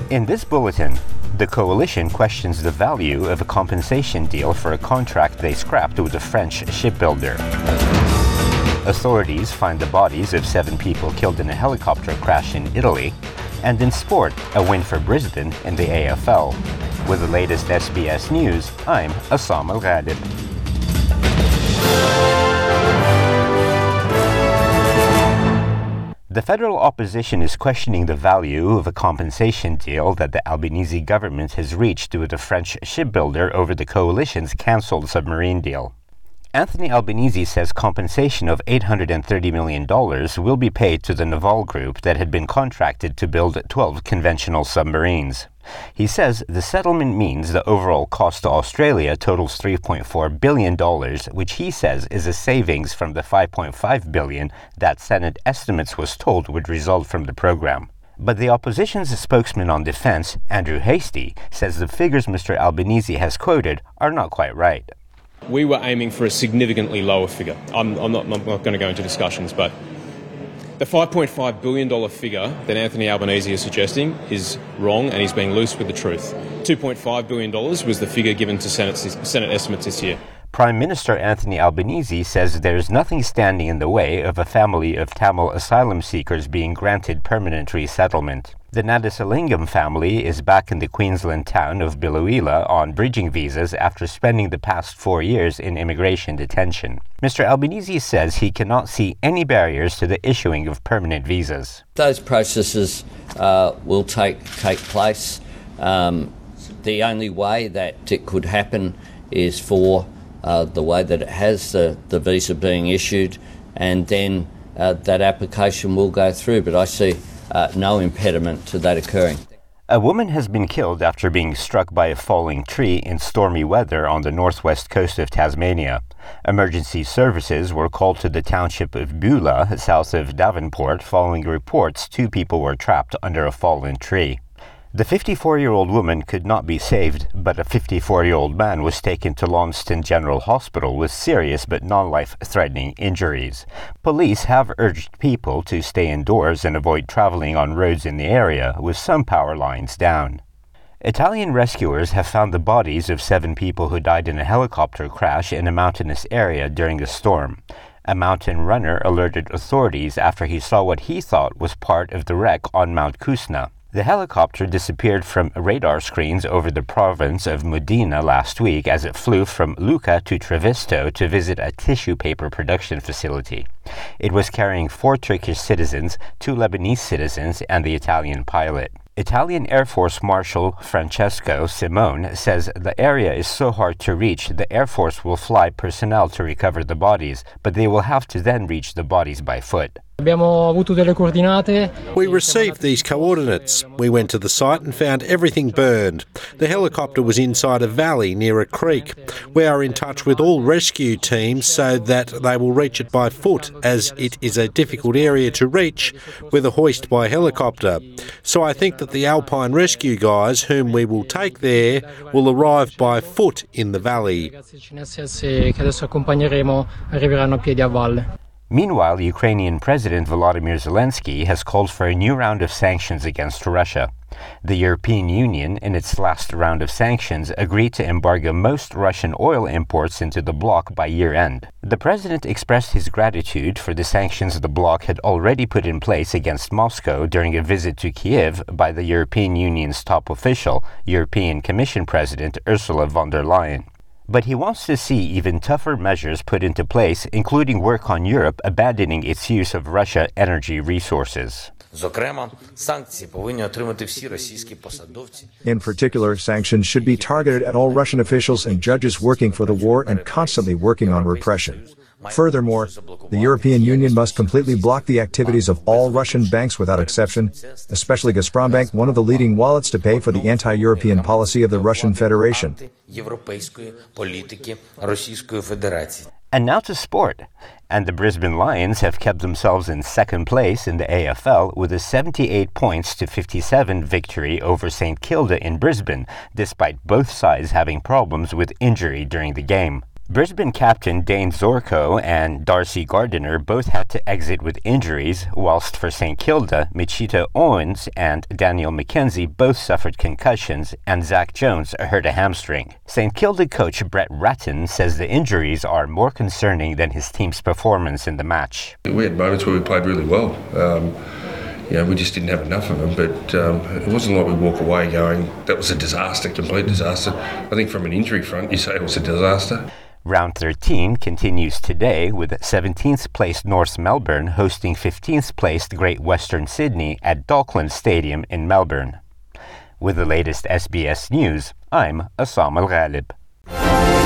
In this bulletin, the coalition questions the value of a compensation deal for a contract they scrapped with a French shipbuilder. Authorities find the bodies of 7 people killed in a helicopter crash in Italy. And in sport, a win for Brisbane in the AFL. With the latest SBS News, I'm Assam Al-Ghadib. The federal opposition is questioning the value of a compensation deal that the Albanese government has reached with a French shipbuilder over the coalition's cancelled submarine deal. Anthony Albanese says compensation of $830 million will be paid to the Naval Group that had been contracted to build 12 conventional submarines. He says the settlement means the overall cost to Australia totals $3.4 billion, which he says is a savings from the $5.5 billion that Senate estimates was told would result from the program. But the opposition's spokesman on defense, Andrew Hastie, says the figures Mr. Albanese has quoted are not quite right. We were aiming for a significantly lower figure. I'm not going to go into discussions, but the $5.5 billion figure that Anthony Albanese is suggesting is wrong, and he's being loose with the truth. $2.5 billion was the figure given to Senate estimates this year. Prime Minister Anthony Albanese says there is nothing standing in the way of a family of Tamil asylum seekers being granted permanent resettlement. The Nadasalingam family is back in the Queensland town of Biloela on bridging visas after spending the past 4 years in immigration detention. Mr. Albanese says he cannot see any barriers to the issuing of permanent visas. Those processes will take place. The only way that it could happen is for the way that it has, the visa being issued, and then that application will go through. But I see no impediment to that occurring. A woman has been killed after being struck by a falling tree in stormy weather on the northwest coast of Tasmania. Emergency services were called to the township of Beulah, south of Devonport, following reports 2 people were trapped under a fallen tree. The 54-year-old woman could not be saved, but a 54-year-old man was taken to Launceston General Hospital with serious but non-life-threatening injuries. Police have urged people to stay indoors and avoid traveling on roads in the area, with some power lines down. Italian rescuers have found the bodies of 7 people who died in a helicopter crash in a mountainous area during a storm. A mountain runner alerted authorities after he saw what he thought was part of the wreck on Mount Kusna. The helicopter disappeared from radar screens over the province of Modena last week as it flew from Lucca to Trevisto to visit a tissue paper production facility. It was carrying 4 Turkish citizens, 2 Lebanese citizens, and the Italian pilot. Italian Air Force Marshal Francesco Simone says the area is so hard to reach, the Air Force will fly personnel to recover the bodies, but they will have to then reach the bodies by foot. We received these coordinates. We went to the site and found everything burned. The helicopter was inside a valley near a creek. We are in touch with all rescue teams so that they will reach it by foot, as it is a difficult area to reach with a hoist by helicopter. So I think that the Alpine rescue guys, whom we will take there, will arrive by foot in the valley. Meanwhile, Ukrainian President Volodymyr Zelensky has called for a new round of sanctions against Russia. The European Union, in its last round of sanctions, agreed to embargo most Russian oil imports into the bloc by year-end. The president expressed his gratitude for the sanctions the bloc had already put in place against Moscow during a visit to Kiev by the European Union's top official, European Commission President Ursula von der Leyen. But he wants to see even tougher measures put into place, including work on Europe abandoning its use of Russian energy resources. In particular, sanctions should be targeted at all Russian officials and judges working for the war and constantly working on repression. Furthermore, the European Union must completely block the activities of all Russian banks without exception, especially Gazprombank, one of the leading wallets to pay for the anti-European policy of the Russian Federation. And now to sport. And the Brisbane Lions have kept themselves in second place in the AFL with a 78 points to 57 victory over St Kilda in Brisbane, despite both sides having problems with injury during the game. Brisbane captain Dane Zorko and Darcy Gardiner both had to exit with injuries, whilst for St Kilda, Michita Owens and Daniel McKenzie both suffered concussions, and Zach Jones hurt a hamstring. St Kilda coach Brett Ratton says the injuries are more concerning than his team's performance in the match. We had moments where we played really well. We just didn't have enough of them, but it wasn't like we walk away going, that was a disaster, complete disaster. I think from an injury front, you say it was a disaster. Round 13 continues today with 17th placed North Melbourne hosting 15th placed Great Western Sydney at Docklands Stadium in Melbourne. With the latest SBS News, I'm Assam Al-Ghalib.